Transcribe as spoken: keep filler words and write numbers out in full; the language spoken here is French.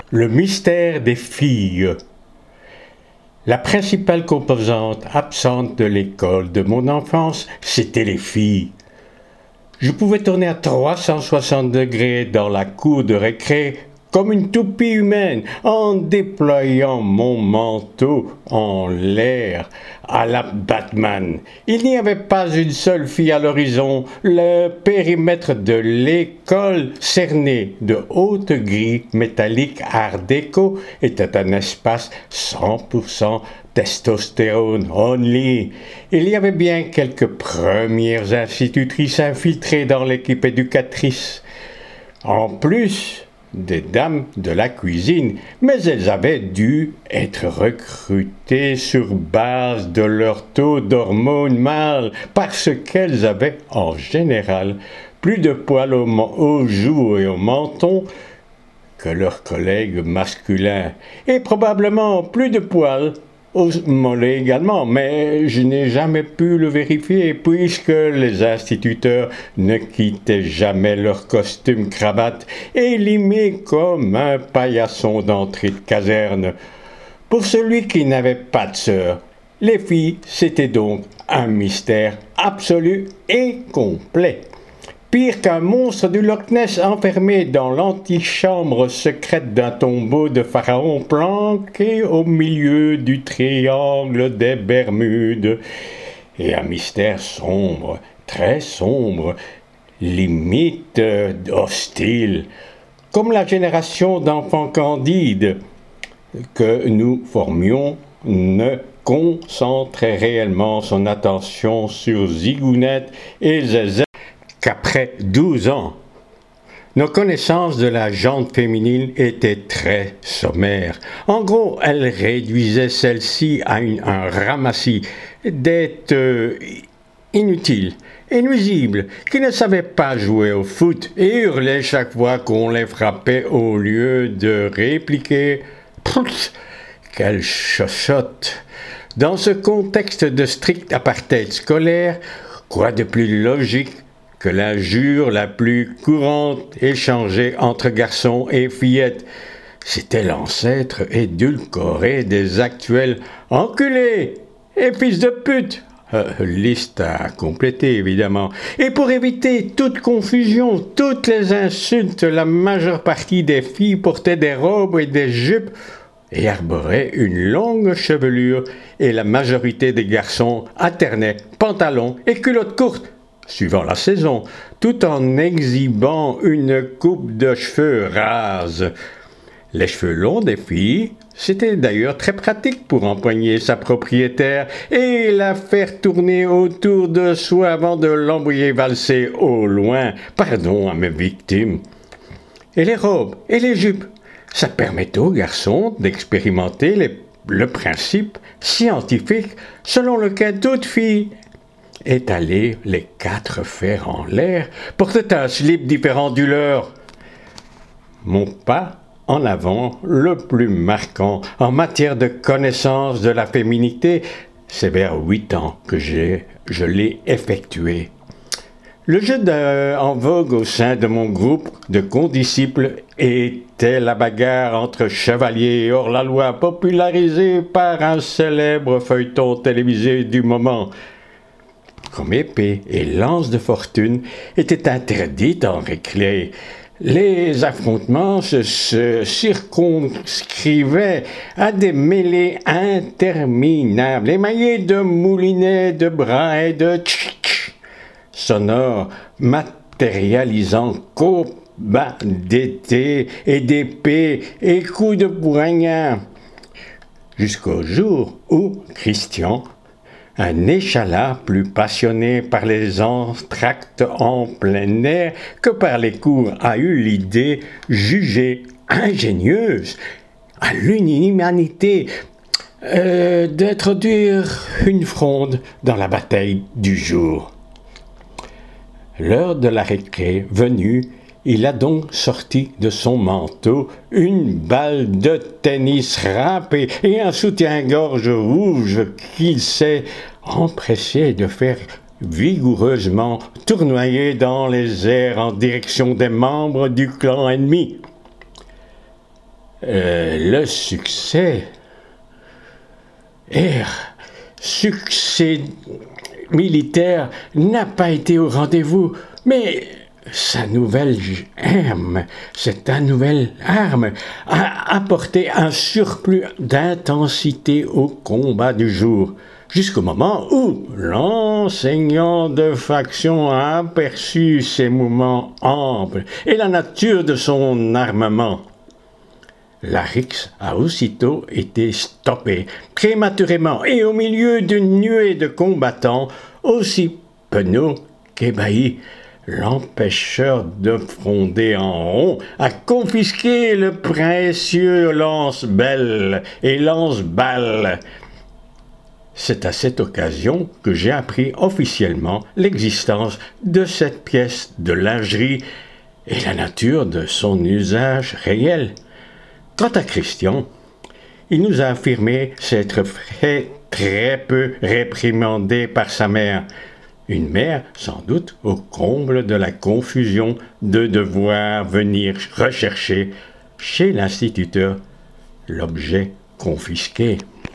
Le mystère des filles. La principale composante absente de l'école de mon enfance, c'était les filles. Je pouvais tourner à trois cent soixante degrés dans la cour de récré comme une toupie humaine en déployant mon manteau en l'air à la Batman. Il n'y avait pas une seule fille à l'horizon. Le périmètre de l'école, cerné de hautes grilles métalliques art déco, était un espace cent pour cent testostérone only. Il y avait bien quelques premières institutrices infiltrées dans l'équipe éducatrice. En plus des dames de la cuisine, mais elles avaient dû être recrutées sur base de leur taux d'hormones mâles parce qu'elles avaient en général plus de poils au ma- aux joues et au menton que leurs collègues masculins et probablement plus de poils aux mollets également, mais je n'ai jamais pu le vérifier puisque les instituteurs ne quittaient jamais leur costume cravate élimé comme un paillasson d'entrée de caserne. Pour celui qui n'avait pas de sœur, les filles, c'était donc un mystère absolu et complet. Pire qu'un monstre du Loch Ness enfermé dans l'antichambre secrète d'un tombeau de pharaon planqué au milieu du triangle des Bermudes. Et un mystère sombre, très sombre, limite hostile, comme la génération d'enfants candides que nous formions ne concentrait réellement son attention sur Zigounette et Zézé qu'après douze ans. Nos connaissances de la jante féminine étaient très sommaires. En gros, elles réduisaient celle-ci à une, un ramassis d'êtres euh, inutiles et nuisibles qui ne savaient pas jouer au foot et hurlaient chaque fois qu'on les frappait au lieu de répliquer « Pfff, quelle chochotte !» Dans ce contexte de strict apartheid scolaire, quoi de plus logique que l'injure la plus courante échangée entre garçons et fillettes. C'était l'ancêtre édulcoré des actuels enculés et fils de pute. Euh, liste à compléter, évidemment. Et pour éviter toute confusion, toutes les insultes, la majeure partie des filles portaient des robes et des jupes et arboraient une longue chevelure, et la majorité des garçons alternaient pantalons et culottes courtes, suivant la saison, tout en exhibant une coupe de cheveux rase. Les cheveux longs des filles, c'était d'ailleurs très pratique pour empoigner sa propriétaire et la faire tourner autour de soi avant de l'envoyer valser au loin. Pardon à mes victimes. Et les robes et les jupes, ça permettait aux garçons d'expérimenter les, le principe scientifique selon lequel toute fille étaler les quatre fers en l'air, portait un slip différent du leur. Mon pas en avant, le plus marquant en matière de connaissance de la féminité, c'est vers huit ans que j'ai, je l'ai effectué. Le jeu de, en vogue au sein de mon groupe de condisciples était la bagarre entre chevaliers et hors-la-loi, popularisée par un célèbre feuilleton télévisé du moment. Comme épée et lance de fortune étaient interdites en récré. Les affrontements se, se circonscrivaient à des mêlées interminables, émaillées de moulinets, de bras et de tch-tch sonores, matérialisant combats d'été et d'épée et coups de poignard, jusqu'au jour où Christian, un échalas plus passionné par les entr'actes en plein air que par les cours, a eu l'idée jugée ingénieuse, à l'unanimité, euh, d'introduire une fronde dans la bataille du jour. L'heure de la récré venue, il a donc sorti de son manteau une balle de tennis râpée et un soutien-gorge rouge qu'il s'est empressé de faire vigoureusement tournoyer dans les airs en direction des membres du clan ennemi. Euh, le succès... Er, succès militaire n'a pas été au rendez-vous, mais sa nouvelle arme, cette nouvelle arme, a apporté un surplus d'intensité au combat du jour, jusqu'au moment où l'enseignant de faction a aperçu ses mouvements amples et la nature de son armement. La rixe a aussitôt été stoppée, prématurément, et au milieu d'une nuée de combattants, aussi penauds qu'ébahis, l'empêcheur de fronder en rond a confisqué le précieux lance-belle et lance-balle. C'est à cette occasion que j'ai appris officiellement l'existence de cette pièce de lingerie et la nature de son usage réel. Quant à Christian, il nous a affirmé s'être fait très peu réprimandé par sa mère. Une mère, sans doute, au comble de la confusion de devoir venir rechercher chez l'instituteur l'objet confisqué.